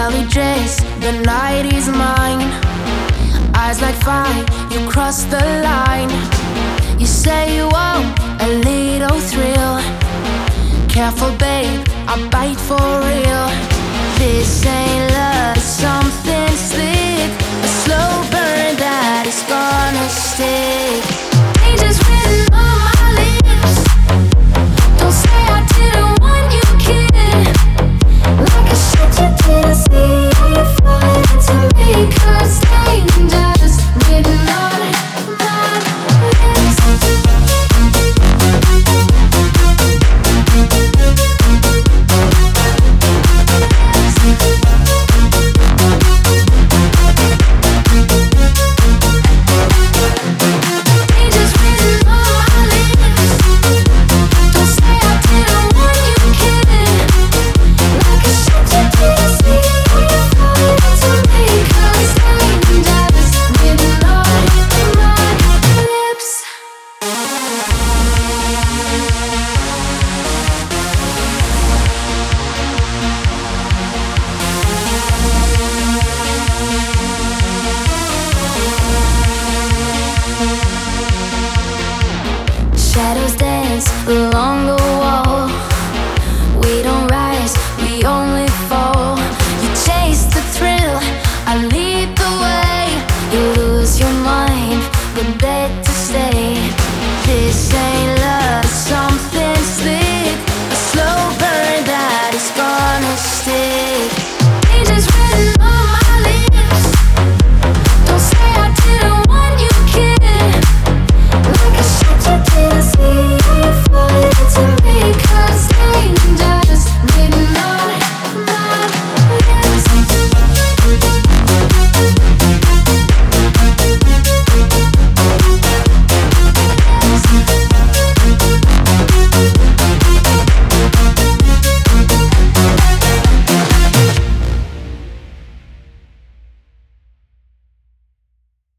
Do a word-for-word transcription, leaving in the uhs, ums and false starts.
belly dress, the night is mine. Eyes like fire, you cross the line. You say you want a little thrill. Careful babe, I bite for real. This ain't love, something slick, a slow burn that is gonna stick.